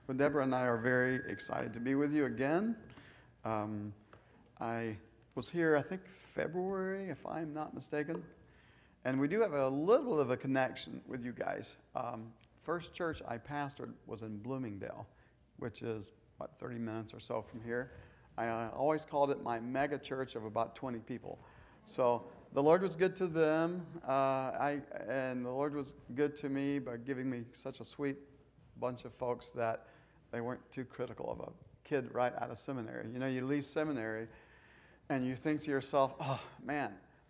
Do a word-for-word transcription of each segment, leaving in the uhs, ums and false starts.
Well, Deborah and I are very excited to be with you again. Um, I was here, I think, February, if I'm not mistaken. And we do have a little bit of a connection with you guys. Um, first church I pastored was in Bloomingdale, which is about thirty minutes or so from here. I uh, always called it my mega church of about twenty people. So the Lord was good to them, uh, I, and the Lord was good to me by giving me such a sweet bunch of folks that they weren't too critical of a kid right out of seminary. You know, you leave seminary and you think to yourself, oh man,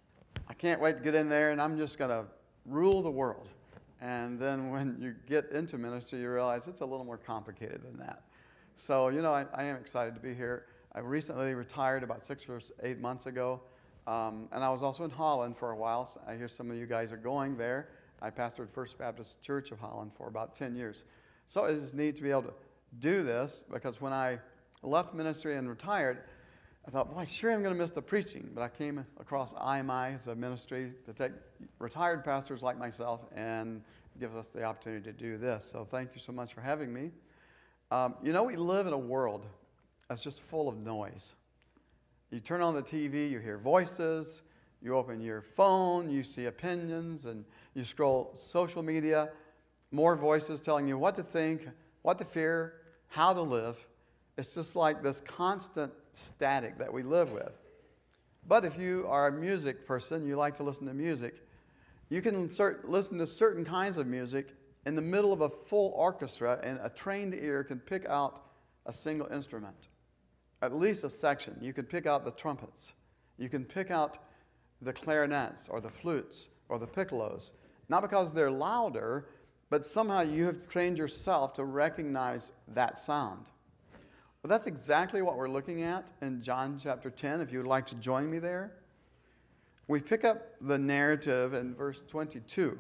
I can't wait to get in there and I'm just going to rule the world. And then when you get into ministry, you realize it's a little more complicated than that. So, you know, I, I am excited to be here. I recently retired about six or eight months ago. Um, and I was also in Holland for a while. So I hear some of you guys are going there. I pastored First Baptist Church of Holland for about ten years. So it is neat to be able to do this, because when I left ministry and retired, I thought, boy, sure I'm going to miss the preaching. But I came across I M I as a ministry to take retired pastors like myself and give us the opportunity to do this. So thank you so much for having me. Um, you know, we live in a world that's just full of noise. You turn on the T V, you hear voices, you open your phone, you see opinions, and you scroll social media, more voices telling you what to think, what to fear, how to live. It's just like this constant static that we live with. But if you are a music person, you like to listen to music, you can insert, listen to certain kinds of music in the middle of a full orchestra, and a trained ear can pick out a single instrument, at least a section. You can pick out the trumpets. You can pick out the clarinets or the flutes or the piccolos, not because they're louder, but somehow you have trained yourself to recognize that sound. Well, that's exactly what we're looking at in John chapter ten, if you would like to join me there. We pick up the narrative in verse twenty-two.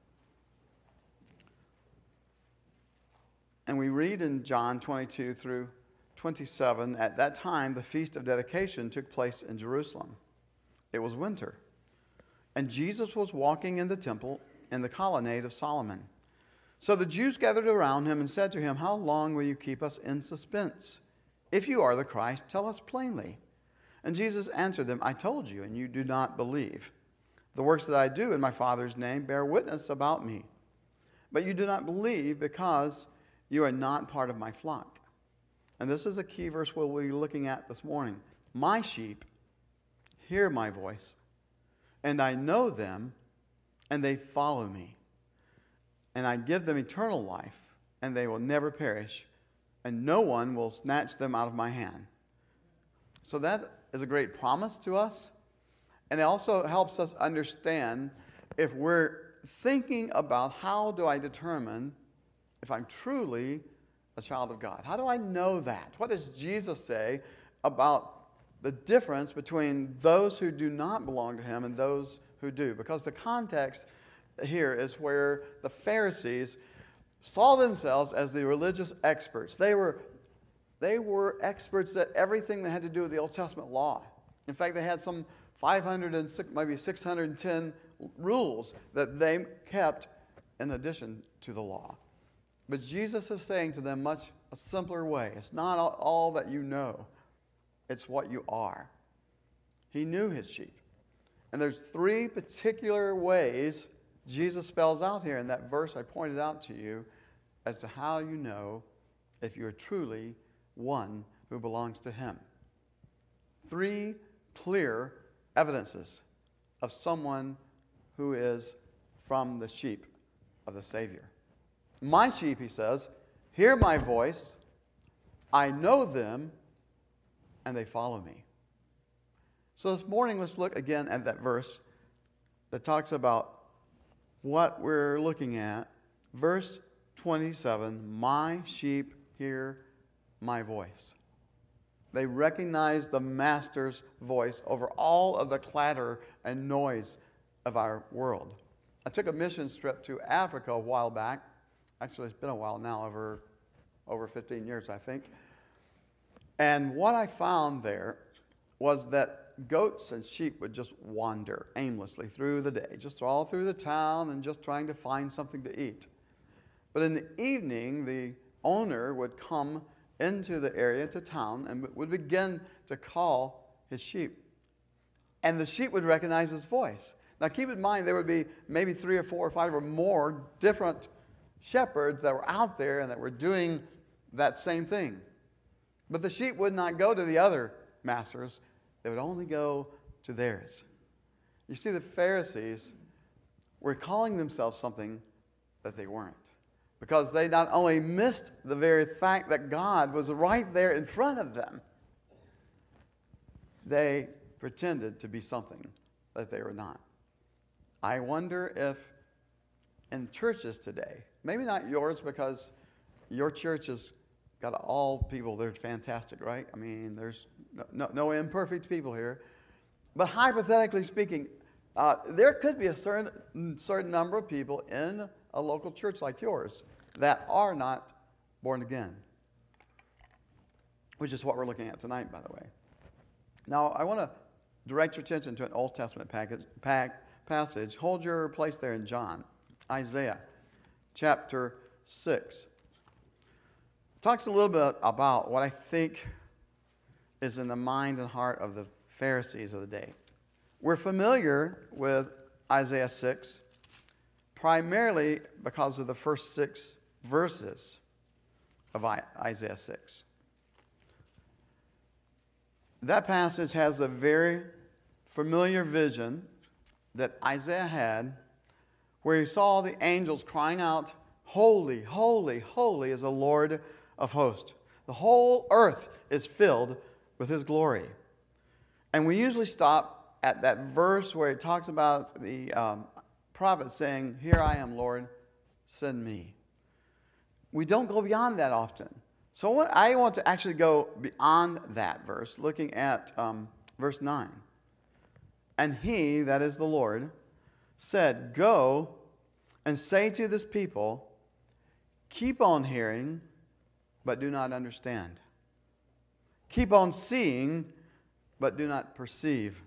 And we read in John twenty-two through twenty-seven, at that time the Feast of Dedication took place in Jerusalem. It was winter, and Jesus was walking in the temple in the colonnade of Solomon. So the Jews gathered around him and said to him, "How long will you keep us in suspense? If you are the Christ, tell us plainly." And Jesus answered them, "I told you, and you do not believe. The works that I do in my Father's name bear witness about me. But you do not believe because you are not part of my flock." And this is a key verse we'll be looking at this morning. "My sheep hear my voice, and I know them, and they follow me. And I give them eternal life, and they will never perish, and no one will snatch them out of my hand." So that is a great promise to us. And it also helps us understand, if we're thinking about how do I determine if I'm truly a child of God. How do I know that? What does Jesus say about the difference between those who do not belong to him and those who do? Because the context here is where the Pharisees saw themselves as the religious experts. They were, they were experts at everything that had to do with the Old Testament law. In fact, they had some five hundred and six, maybe six hundred ten rules that they kept in addition to the law. But Jesus is saying to them much a simpler way. It's not all that you know. It's what you are. He knew his sheep. And there's three particular ways Jesus spells out here in that verse I pointed out to you as to how you know if you're truly one who belongs to him. Three clear evidences of someone who is from the sheep of the Savior. "My sheep," he says, "hear my voice. I know them, and they follow me." So this morning, let's look again at that verse that talks about what we're looking at. Verse twenty-seven, "My sheep hear my voice." They recognize the master's voice over all of the clatter and noise of our world. I took a mission trip to Africa a while back. Actually, it's been a while now, over, over fifteen years, I think. And what I found there was that goats and sheep would just wander aimlessly through the day, just all through the town and just trying to find something to eat. But in the evening, the owner would come into the area, to town, and would begin to call his sheep. And the sheep would recognize his voice. Now keep in mind, there would be maybe three or four or five or more different shepherds that were out there and that were doing that same thing. But the sheep would not go to the other masters. They would only go to theirs. You see, the Pharisees were calling themselves something that they weren't. Because they not only missed the very fact that God was right there in front of them, they pretended to be something that they were not. I wonder if in churches today, maybe not yours because your church has got all people, they're fantastic, right? I mean, there's no, no imperfect people here. But hypothetically speaking, uh, there could be a certain, certain number of people in a local church like yours that are not born again, which is what we're looking at tonight, by the way. Now, I want to direct your attention to an Old Testament package, pack, passage. Hold your place there in John, Isaiah chapter six. It talks a little bit about what I think is in the mind and heart of the Pharisees of the day. We're familiar with Isaiah six primarily because of the first six verses of Isaiah six. That passage has a very familiar vision that Isaiah had where he saw the angels crying out, "Holy, holy, holy is the Lord of hosts. The whole earth is filled with his glory." And we usually stop at that verse where it talks about the um, prophet saying, "Here I am, Lord, send me." We don't go beyond that often. So what I want to actually go beyond that verse, looking at um, verse nine. "And he," that is the Lord, "said, Go and say to this people, keep on hearing, but do not understand. Keep on seeing, but do not perceive.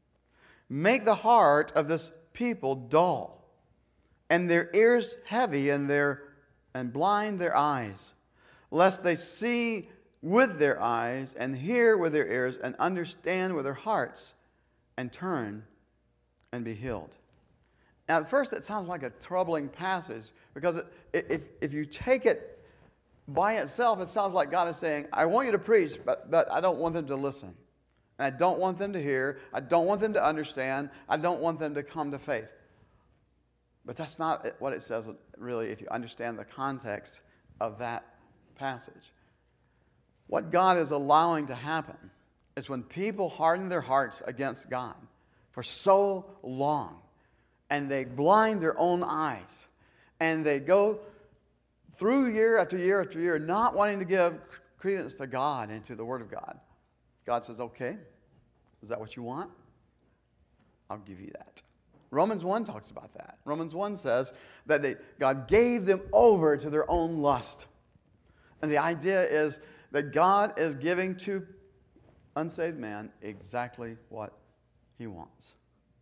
Make the heart of this people dull, and their ears heavy, and their and blind their eyes, lest they see with their eyes, and hear with their ears, and understand with their hearts, and turn and be healed." Now, at first, it sounds like a troubling passage, because it, if, if you take it by itself, it sounds like God is saying, I want you to preach, but, but I don't want them to listen. And I don't want them to hear. I don't want them to understand. I don't want them to come to faith. But that's not what it says, really, if you understand the context of that passage. What God is allowing to happen is when people harden their hearts against God for so long, and they blind their own eyes, and they go through year after year after year not wanting to give credence to God and to the Word of God. God says, okay, is that what you want? I'll give you that. Romans one talks about that. Romans one says that they, God gave them over to their own lust. And the idea is that God is giving to unsaved man exactly what he wants.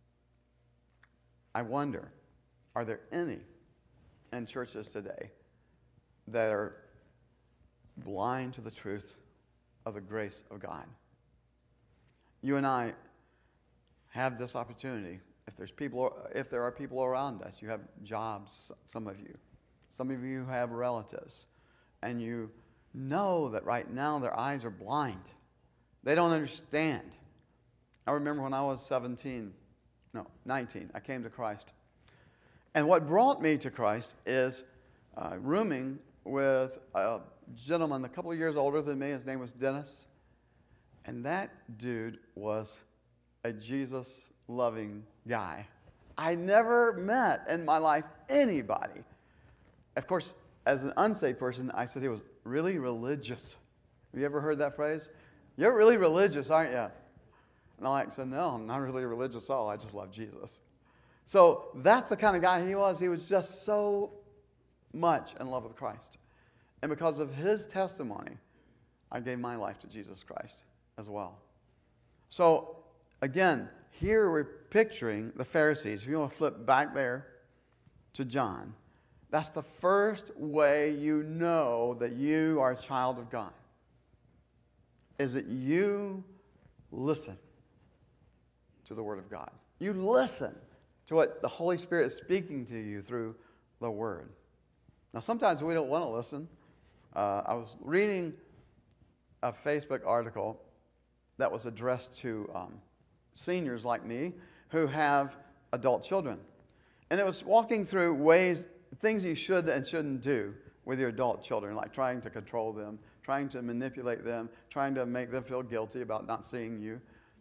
I wonder, are there any in churches today that are blind to the truth of the grace of God? You and I have this opportunity. If there's people, if there are people around us, you have jobs, some of you. Some of you have relatives. And you know that right now their eyes are blind. They don't understand. I remember when I was seventeen, no, nineteen, I came to Christ. And what brought me to Christ is uh, rooming with a gentleman a couple of years older than me. His name was Dennis. And that dude was a Jesus-loving guy. I never met in my life anybody. Of course, as an unsaved person, I said he was really religious. Have you ever heard that phrase? You're really religious, aren't you? And I said, no, I'm not really religious at all. I just love Jesus. So that's the kind of guy he was. He was just so much in love with Christ. And because of his testimony, I gave my life to Jesus Christ as well. So again, here we're picturing the Pharisees. If you want to flip back there to John, That's the first way you know that you are a child of God, is that you listen to the Word of God. You listen to what the Holy Spirit is speaking to you through the Word. Now, sometimes we don't want to listen. Uh, I was reading a Facebook article that was addressed to um, seniors like me who have adult children. And it was walking through ways, things you should and shouldn't do with your adult children, like trying to control them, trying to manipulate them, trying to make them feel guilty about not seeing you.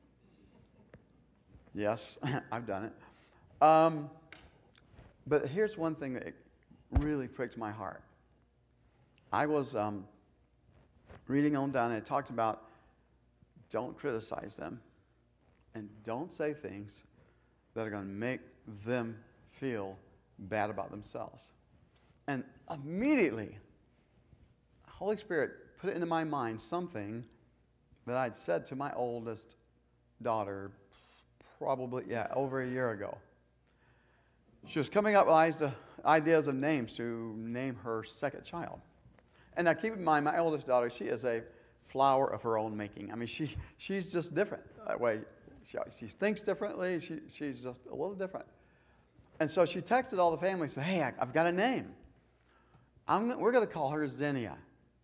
Yes, I've done it. Um, but here's one thing that really pricked my heart. I was um, reading on down, and it talked about don't criticize them and don't say things that are going to make them feel bad about themselves. And immediately, the Holy Spirit put it into my mind something that I'd said to my oldest daughter probably, yeah, over a year ago. She was coming up with ideas of names to name her second child. And now keep in mind, my oldest daughter, she is a flower of her own making. I mean, she she's just different that way. She, she thinks differently. She, she's just a little different. And so she texted all the family and said, hey, I, I've got a name. I'm, we're going to call her Xenia.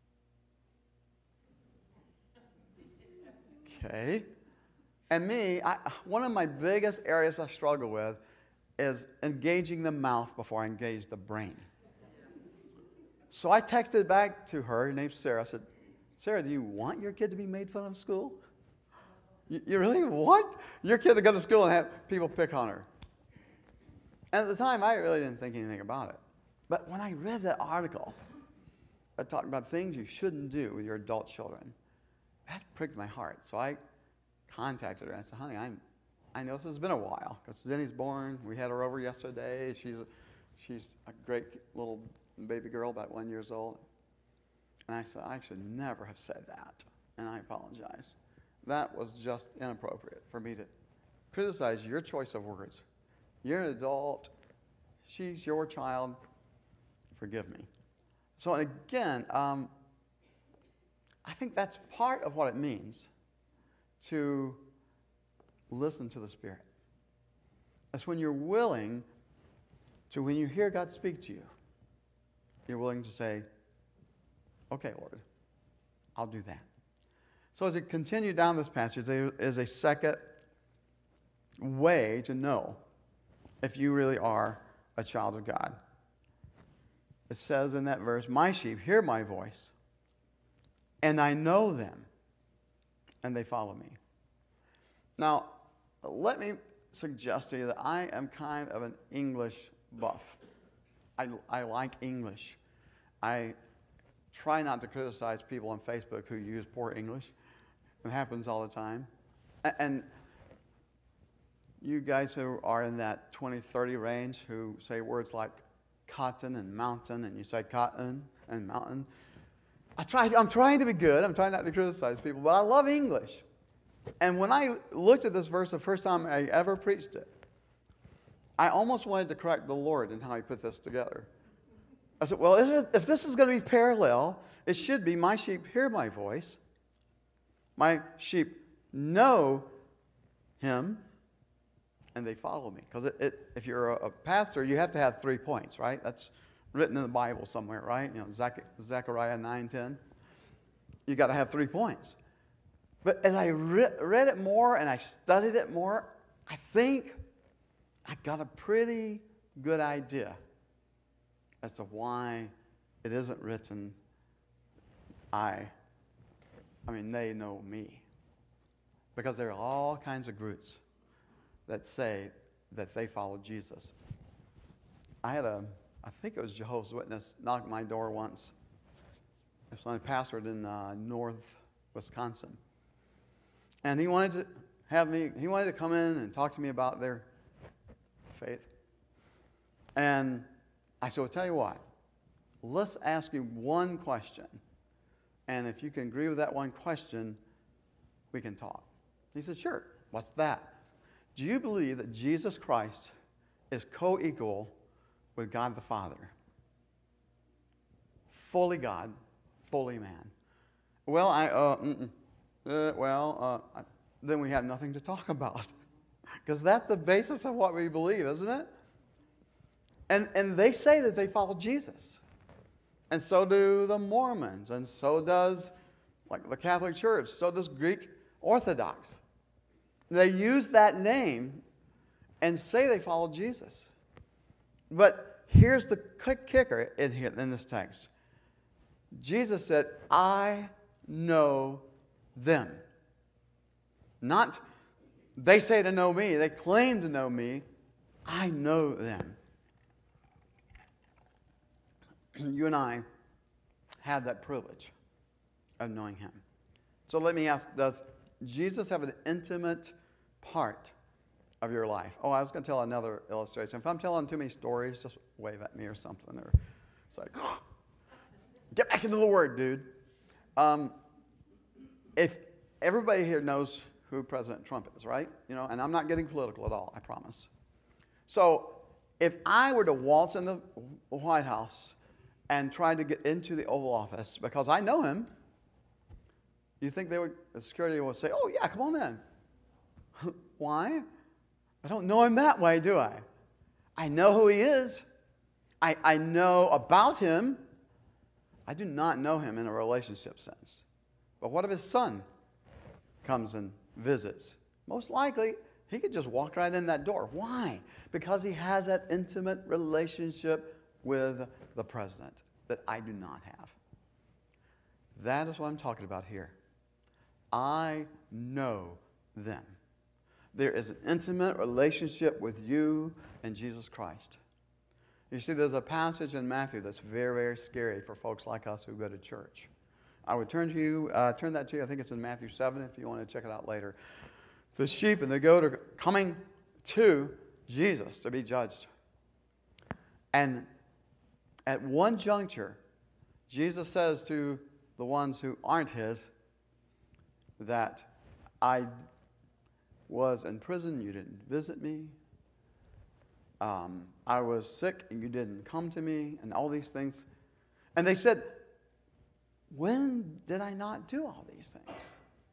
Okay. And me, I, one of my biggest areas I struggle with is engaging the mouth before I engage the brain. So I texted back to her, her name's Sarah. I said, Sarah, do you want your kid to be made fun of in school? You, you really want your kid to go to school and have people pick on her? And at the time, I really didn't think anything about it. But when I read that article that talked about things you shouldn't do with your adult children, that pricked my heart. So I contacted her and I said, honey, I'm, I know this has been a while because Zenny's born. We had her over yesterday. She's a, she's a great little baby girl, about one years old. And I said, I should never have said that, and I apologize. That was just inappropriate for me to criticize your choice of words. You're an adult. She's your child. Forgive me. So again, um, I think that's part of what it means to listen to the Spirit. That's when you're willing to, when you hear God speak to you, you're willing to say, okay, Lord, I'll do that. So as we continue down this passage, there is a second way to know if you really are a child of God. It says in that verse, my sheep hear my voice, and I know them, and they follow me. Now, let me suggest to you that I am kind of an English buff. I, I like English. I try not to criticize people on Facebook who use poor English. It happens all the time. And you guys who are in that twenty, thirty range who say words like cotton and mountain, and you say cotton and mountain, I try, I'm trying to be good. I'm trying not to criticize people, but I love English. And when I looked at this verse the first time I ever preached it, I almost wanted to correct the Lord in how he put this together. I said, well, if this is going to be parallel, it should be my sheep hear my voice. My sheep know him, and they follow me. Because it, it, if you're a, a pastor, you have to have three points, right? That's written in the Bible somewhere, right? You know, Zach, Zechariah nine ten. You got to have three points. But as I re- read it more and I studied it more, I think I got a pretty good idea as to why it isn't written, I, I mean, they know me. Because there are all kinds of groups that say that they follow Jesus. I had a, I think it was Jehovah's Witness, knock at my door once. It's when I pastored in uh, North Wisconsin. And he wanted to have me, he wanted to come in and talk to me about their faith. And I said, well, tell you what, let's ask you one question. And if you can agree with that one question, we can talk. He said, sure. What's that? Do you believe that Jesus Christ is co-equal with God the Father? fully God, fully man. Well, I, uh, mm-mm. Uh, well, uh, then we have nothing to talk about. Because that's the basis of what we believe, isn't it? And, and they say that they follow Jesus. And so do the Mormons, and so does like the Catholic Church, so does Greek Orthodox. They use that name and say they follow Jesus. But here's the quick kicker in here in this text. Jesus said, I know them. Not they say to know me, they claim to know me. I know them. You and I have that privilege of knowing him. So let me ask, does Jesus have an intimate part of your life? Oh, I was going to tell another illustration. If I'm telling too many stories, just wave at me or something. Or it's like, oh, get back into the Word, dude. Um, if everybody here knows who President Trump is, right? You know, and I'm not getting political at all, I promise. So if I were to waltz in the White House and try to get into the Oval Office because I know him, you think they would, the security would say, oh, yeah, come on in. Why? I don't know him that way, do I? I know who he is. I, I know about him. I do not know him in a relationship sense. But what if his son comes and visits? Most likely, he could just walk right in that door. Why? Because he has that intimate relationship with the president that I do not have. That is what I'm talking about here. I know them. There is an intimate relationship with you and Jesus Christ. You see, there's a passage in Matthew that's very, very scary for folks like us who go to church. I would turn to you, uh, turn that to you. I think it's in Matthew seven if you want to check it out later. The sheep and the goat are coming to Jesus to be judged. And at one juncture, Jesus says to the ones who aren't his that I was in prison, you didn't visit me. Um, I was sick and you didn't come to me, and all these things. And they said, when did I not do all these things?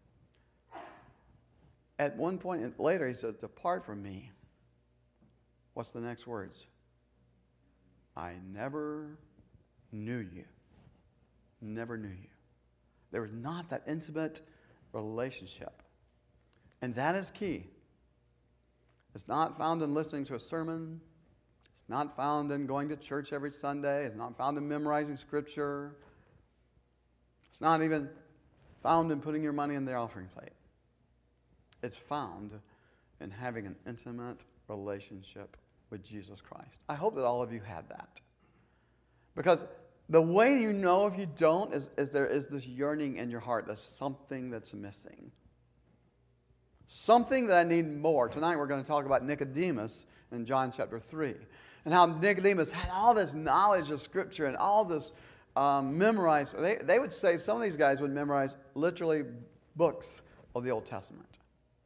At one point later, he says, depart from me. What's the next words? I never knew you. Never knew you. There was not that intimate relationship. And that is key. It's not found in listening to a sermon. It's not found in going to church every Sunday. It's not found in memorizing Scripture. It's not even found in putting your money in the offering plate. It's found in having an intimate relationship with Jesus Christ. I hope that all of you had that. Because the way you know if you don't is, is there is this yearning in your heart. There's something that's missing. Something that I need more. Tonight we're going to talk about Nicodemus in John chapter three. And how Nicodemus had all this knowledge of Scripture and all this um, memorized. They, they would say some of these guys would memorize literally books of the Old Testament.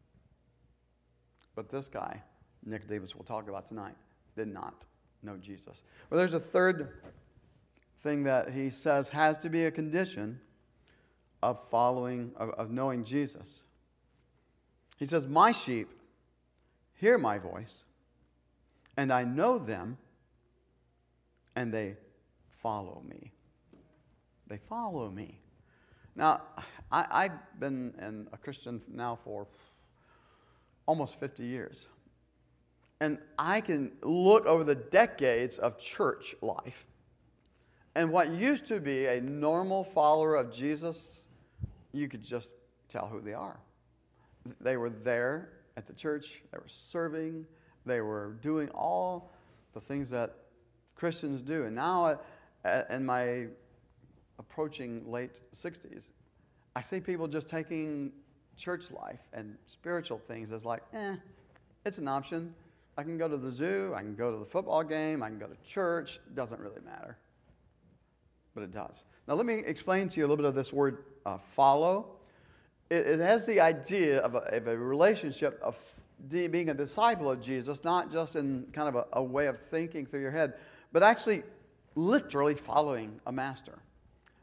But this guy, Nicodemus, we'll talk about tonight, did not know Jesus. Well, there's a third thing that he says has to be a condition of following, of, of knowing Jesus. He says, my sheep hear my voice, and I know them, and they follow me. They follow me. Now, I, I've been in a Christian now for almost fifty years. And I can look over the decades of church life, and what used to be a normal follower of Jesus, you could just tell who they are. They were there at the church. They were serving. They were doing all the things that Christians do. And now, in my approaching late sixties, I see people just taking church life and spiritual things as like, eh, it's an option. I can go to the zoo. I can go to the football game. I can go to church. It doesn't really matter. But it does. Now, let me explain to you a little bit of this word uh, follow. It has the idea of a, of a relationship of being a disciple of Jesus, not just in kind of a, a way of thinking through your head, but actually literally following a master.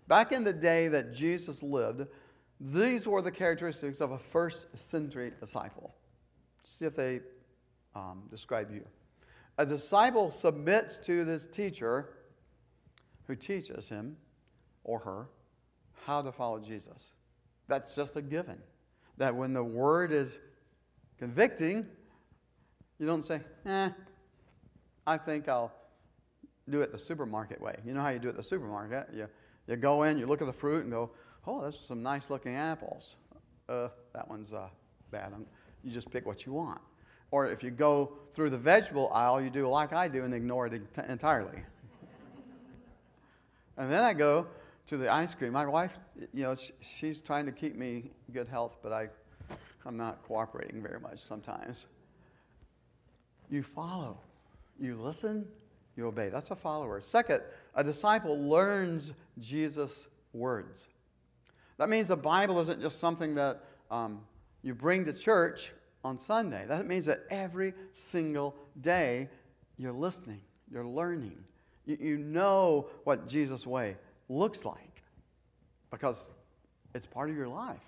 Back in the day that Jesus lived, these were the characteristics of a first century disciple. See if they um, describe you. A disciple submits to this teacher who teaches him or her how to follow Jesus. That's just a given. That when the word is convicting, you don't say, eh, I think I'll do it the supermarket way. You know how you do it the supermarket? You, you go in, you look at the fruit and go, oh, there's some nice looking apples. Uh, that one's uh, bad. You just pick what you want. Or if you go through the vegetable aisle, you do like I do and ignore it entirely. And then I go to the ice cream. My wife, you know, she, she's trying to keep me in good health, but I, I'm not cooperating very much sometimes. You follow. You listen. You obey. That's a follower. Second, a disciple learns Jesus' words. That means the Bible isn't just something that um, you bring to church on Sunday. That means that every single day you're listening, you're learning. You, you know what Jesus' way looks like because it's part of your life.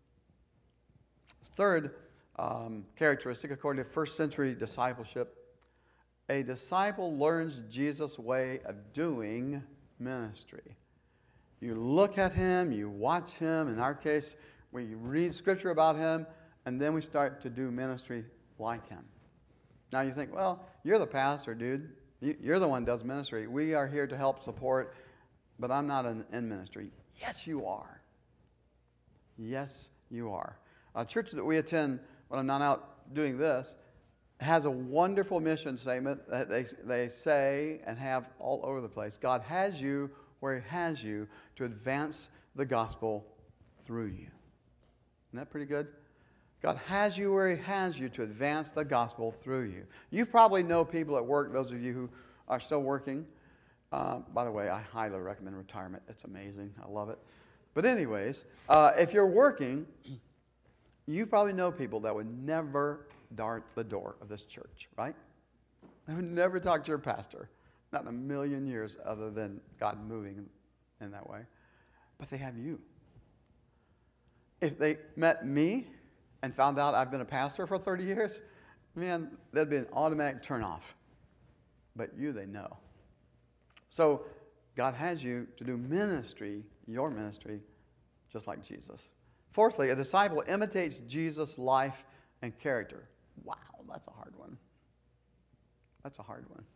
Third um, characteristic, according to first century discipleship, a disciple learns Jesus' way of doing ministry. You look at him, you watch him. In our case, we read scripture about him, and then we start to do ministry like him. Now you think, well, you're the pastor, dude. You're the one who does ministry. We are here to help support, but I'm not in, in ministry. Yes, you are. Yes, you are. A church that we attend when I'm not out doing this has a wonderful mission statement that they, they say and have all over the place. God has you where he has you to advance the gospel through you. Isn't that pretty good? God has you where he has you to advance the gospel through you. You probably know people at work, those of you who are still working. Uh, by the way, I highly recommend retirement. It's amazing. I love it. But anyways, uh, if you're working, you probably know people that would never dart the door of this church, right? They would never talk to your pastor. Not in a million years other than God moving in that way. But they have you. If they met me and found out I've been a pastor for thirty years, man, that'd be an automatic turnoff. But you, they know. So God has you to do ministry, your ministry, just like Jesus. Fourthly, a disciple imitates Jesus' life and character. Wow, that's a hard one. That's a hard one.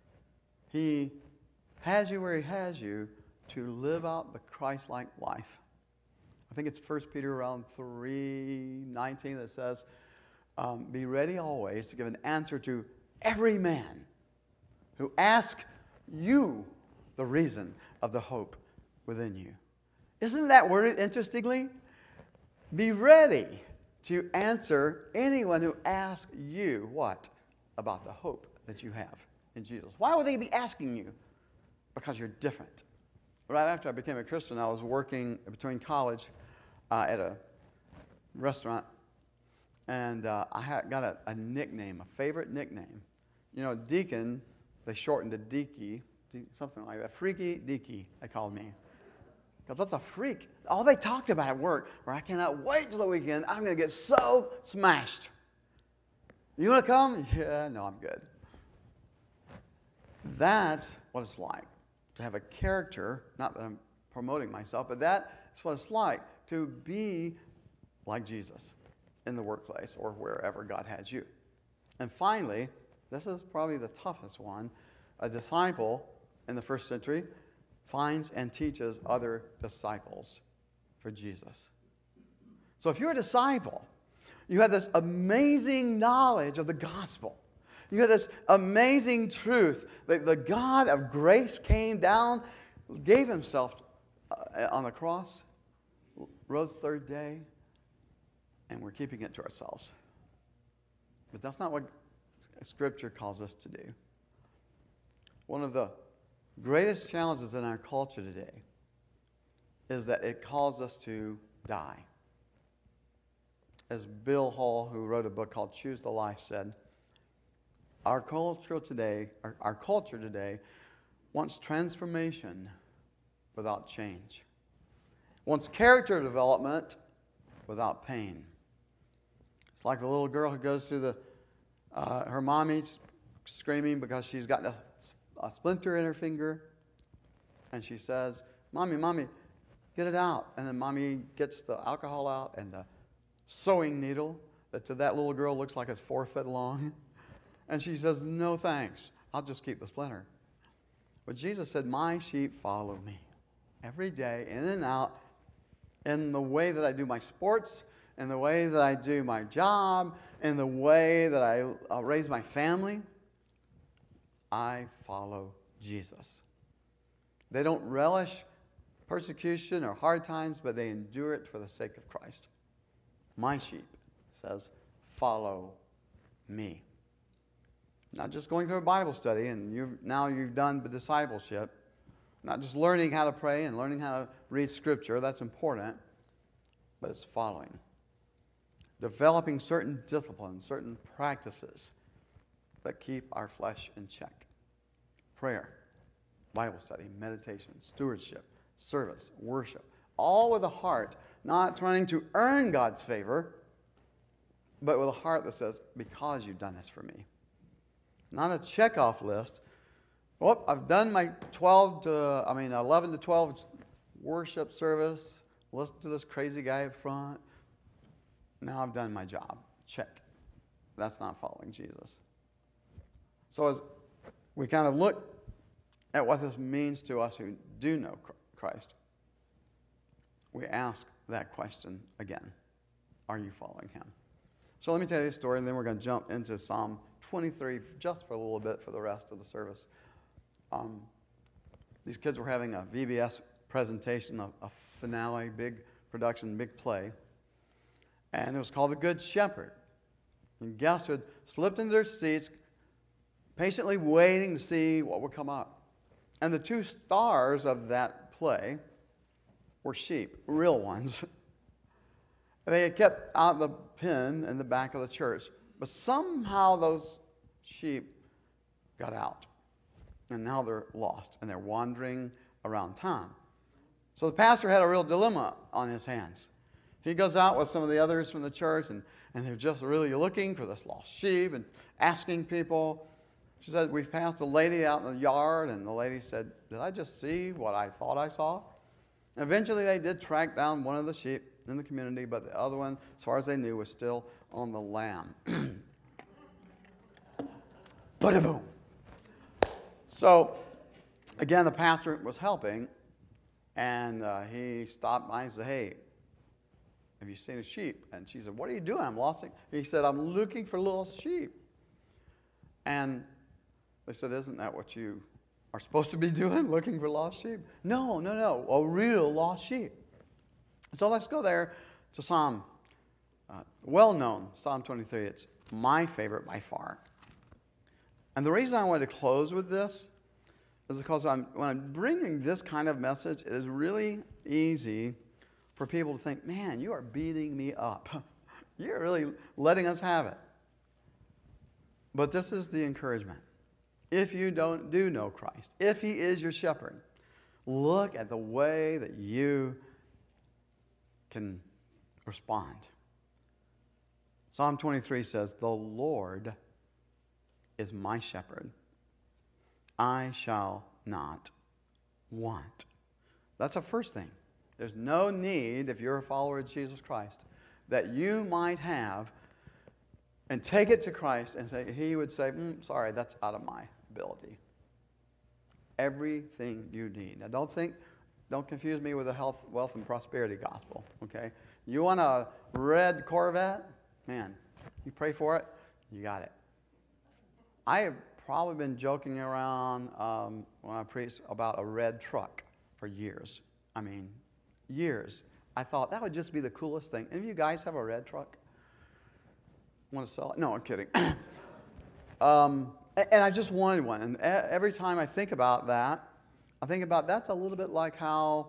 He has you where he has you to live out the Christ-like life. I think it's First Peter around three nineteen that says, um, be ready always to give an answer to every man who asks you the reason of the hope within you. Isn't that worded interestingly? Be ready to answer anyone who asks you what? About the hope that you have in Jesus. Why would they be asking you? Because you're different. Right after I became a Christian, I was working between college uh, at a restaurant, and uh, I had, got a, a nickname, a favorite nickname. You know, Deacon, they shortened to Deaky, something like that. Freaky Deaky, they called me. Because that's a freak. All they talked about at work, where I cannot wait till the weekend, I'm going to get so smashed. You want to come? Yeah, no, I'm good. That's what it's like to have a character, not that I'm promoting myself, but that's what it's like to be like Jesus in the workplace or wherever God has you. And finally, this is probably the toughest one, a disciple in the first century finds and teaches other disciples for Jesus. So if you're a disciple, you have this amazing knowledge of the gospel. You have this amazing truth that the God of grace came down, gave himself uh, on the cross, rose the third day, and we're keeping it to ourselves. But that's not what Scripture calls us to do. One of the greatest challenges in our culture today is that it calls us to die. As Bill Hall, who wrote a book called Choose the Life, said, our culture today, our, our culture today wants transformation without change. wants character development without pain. It's like the little girl who goes to the, uh, her mommy's screaming because she's got a, a splinter in her finger. And she says, Mommy, Mommy, get it out. And then Mommy gets the alcohol out and the sewing needle that to that little girl looks like it's four foot long. And she says, no thanks, I'll just keep the splinter. But Jesus said, my sheep follow me every day, in and out, in the way that I do my sports, in the way that I do my job, in the way that I uh, raise my family. I follow Jesus. They don't relish persecution or hard times, but they endure it for the sake of Christ. My sheep, says, follow me. Not just going through a Bible study, and you've, now you've done the discipleship. Not just learning how to pray and learning how to read Scripture. That's important. But it's following. Developing certain disciplines, certain practices that keep our flesh in check. Prayer, Bible study, meditation, stewardship, service, worship. All with a heart, not trying to earn God's favor, but with a heart that says, because you've done this for me. Not a checkoff list. Well, I've done my twelve to, I mean, eleven to twelve worship service. Listen to this crazy guy up front. Now I've done my job. Check. That's not following Jesus. So as we kind of look at what this means to us who do know Christ, we ask that question again. Are you following him? So let me tell you this story, and then we're going to jump into Psalm twenty-three just for a little bit for the rest of the service. Um, these kids were having a V B S presentation, a, a finale, big production, big play. And it was called The Good Shepherd. And guests had slipped into their seats, patiently waiting to see what would come up. And the two stars of that play were sheep, real ones. They had kept out the pen in the back of the church. But somehow those sheep got out. And now they're lost. And they're wandering around town. So the pastor had a real dilemma on his hands. He goes out with some of the others from the church. And, and they're just really looking for this lost sheep and asking people. She said, we passed a lady out in the yard. And the lady said, did I just see what I thought I saw? And eventually they did track down one of the sheep in the community, but the other one, as far as they knew, was still on the lamb. Ba-da-boom. So, again, the pastor was helping, and uh, he stopped by and said, hey, have you seen a sheep? And she said, what are you doing? I'm lost. He said, I'm looking for lost sheep. And they said, isn't that what you are supposed to be doing, looking for lost sheep? No, no, no, a real lost sheep. So let's go there to Psalm, uh, well-known, Psalm twenty-three. It's my favorite by far. And the reason I wanted to close with this is because I'm, when I'm bringing this kind of message, it is really easy for people to think, man, you are beating me up. You're really letting us have it. But this is the encouragement. If you don't do know Christ, if he is your shepherd, look at the way that you can respond. Psalm twenty-three says, the Lord is my shepherd. I shall not want. That's the first thing. There's no need, if you're a follower of Jesus Christ, that you might have and take it to Christ and say, he would say, mm, sorry, that's out of my ability. Everything you need. Now don't think, don't confuse me with the health, wealth, and prosperity gospel, okay? You want a red Corvette? Man, you pray for it, you got it. I have probably been joking around um, when I preach about a red truck for years. I mean, years. I thought that would just be the coolest thing. Any of you guys have a red truck? Want to sell it? No, I'm kidding. um, and I just wanted one. And every time I think about that, I think about that's a little bit like how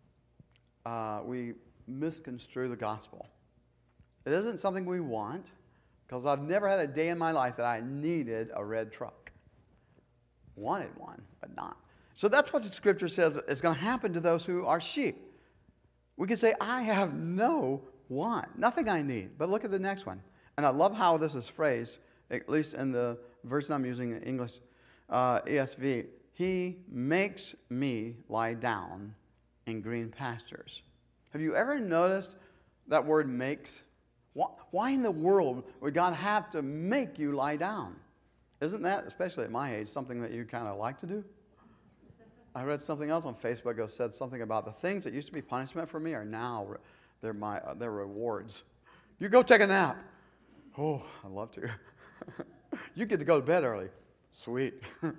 uh, we misconstrue the gospel. It isn't something we want, because I've never had a day in my life that I needed a red truck. Wanted one, but not. So that's what the scripture says is going to happen to those who are sheep. We can say, I have no want, nothing I need. But look at the next one. And I love how this is phrased, at least in the version I'm using in English, uh, E S V. He makes me lie down in green pastures. Have you ever noticed that word makes? Why in the world would God have to make you lie down? Isn't that, especially at my age, something that you kind of like to do? I read something else on Facebook that said something about the things that used to be punishment for me are now they're my they're rewards. You go take a nap. Oh, I'd love to. You get to go to bed early. Sweet.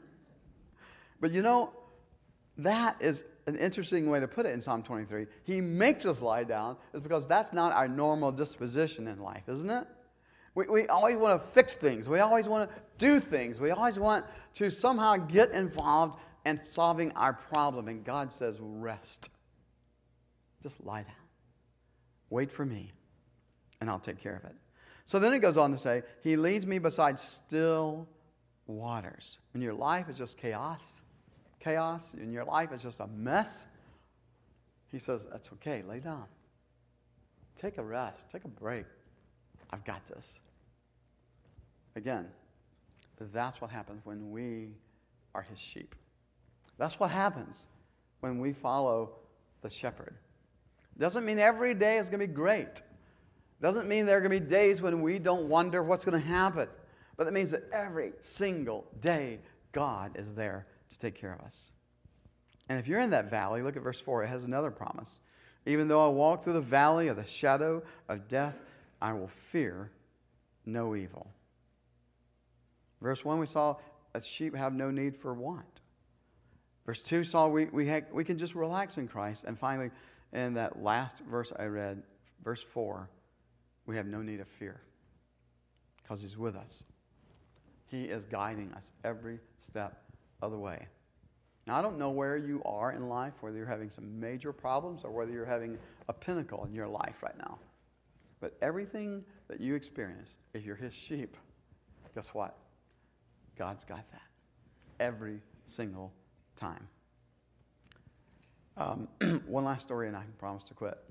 But you know, that is an interesting way to put it in Psalm twenty-three. He makes us lie down is because that's not our normal disposition in life, isn't it? We, we always want to fix things. We always want to do things. We always want to somehow get involved in solving our problem. And God says, rest. Just lie down. Wait for me, and I'll take care of it. So then it goes on to say, he leads me beside still waters. When your life is just chaos, chaos, and your life is just a mess, he says, that's okay, lay down. Take a rest, take a break. I've got this. Again, that's what happens when we are his sheep. That's what happens when we follow the shepherd. Doesn't mean every day is going to be great. Doesn't mean there are going to be days when we don't wonder what's going to happen. But that means that every single day, God is there to take care of us. And if you're in that valley, look at verse four. It has another promise. Even though I walk through the valley of the shadow of death, I will fear no evil. Verse one, we saw that sheep have no need for want. Verse two saw we, we, ha- we can just relax in Christ. And finally, in that last verse I read, verse four, we have no need of fear because he's with us. He is guiding us every step of the way. Now, I don't know where you are in life, whether you're having some major problems or whether you're having a pinnacle in your life right now. But everything that you experience, if you're his sheep, guess what? God's got that every single time. Um, one last story, and I can promise to quit.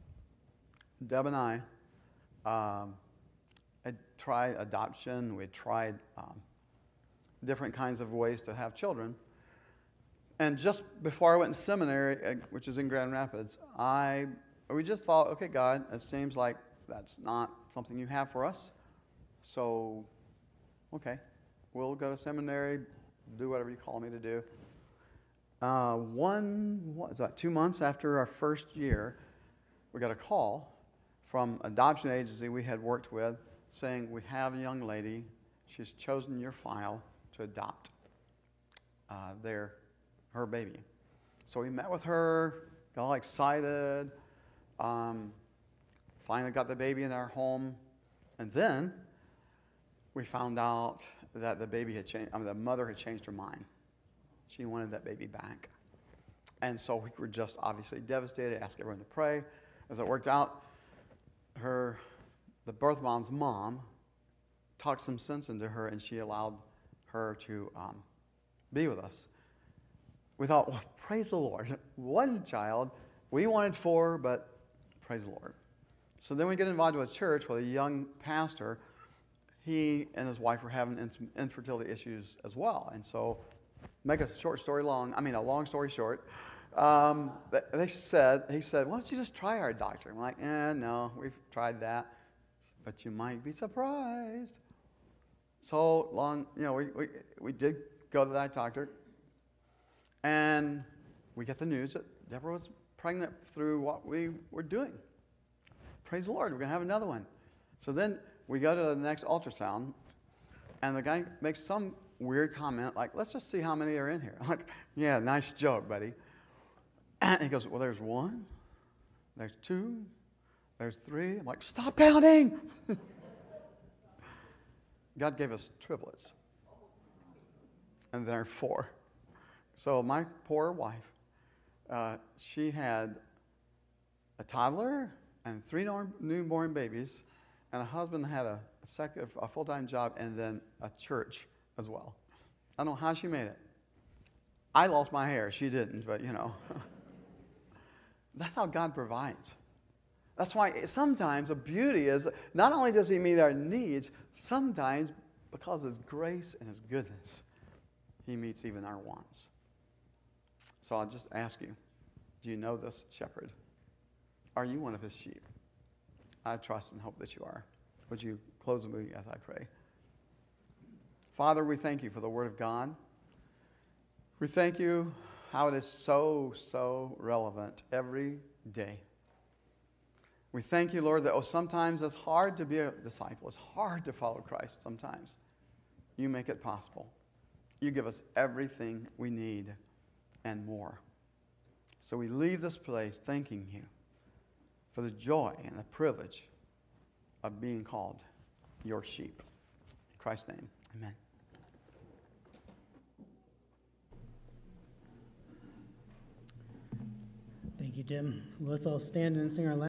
Deb and I um, had tried adoption. We had tried um, different kinds of ways to have children. And just before I went to seminary, which is in Grand Rapids, I we just thought, okay, God, it seems like that's not something you have for us. So, okay, we'll go to seminary, do whatever you call me to do. Uh, one, what was that, two months after our first year, we got a call from an adoption agency we had worked with saying, we have a young lady, she's chosen your file to adopt uh, their, her baby. So we met with her, got all excited, um, finally got the baby in our home, and then we found out that the baby had changed, I mean, the mother had changed her mind. She wanted that baby back. And so we were just obviously devastated, asked everyone to pray. As it worked out, her, the birth mom's mom talked some sense into her, and she allowed her to um, be with us. We thought, well, praise the Lord. One child, we wanted four, but praise the Lord. So then we get involved with a church with a young pastor. He and his wife were having infertility issues as well. And so, make a short story long, I mean a long story short, um, they said, he said, why don't you just try our doctor? I'm like, eh, no, we've tried that, but you might be surprised. So long, you know, we, we, we did go to that doctor, and we get the news that Deborah was pregnant through what we were doing. Praise the Lord, we're going to have another one. So then we go to the next ultrasound, and the guy makes some weird comment like, let's just see how many are in here. I'm like, yeah, nice joke, buddy. And he goes, well, there's one, there's two, there's three. I'm like, stop counting. God gave us triplets. And there are four. So my poor wife, uh, she had a toddler and three newborn babies, and a husband that had a, a, second, a full-time job and then a church as well. I don't know how she made it. I lost my hair. She didn't, but you know. That's how God provides. That's why sometimes the beauty is not only does he meet our needs, sometimes because of his grace and his goodness, he meets even our wants. So I'll just ask you, do you know this shepherd? Are you one of his sheep? I trust and hope that you are. Would you close the movie as I pray? Father, we thank you for the word of God. We thank you how it is so, so relevant every day. We thank you, Lord, that oh, sometimes it's hard to be a disciple. It's hard to follow Christ sometimes. You make it possible. You give us everything we need and more. So we leave this place thanking you for the joy and the privilege of being called your sheep. In Christ's name, amen. Thank you, Jim. Let's all stand and sing our last.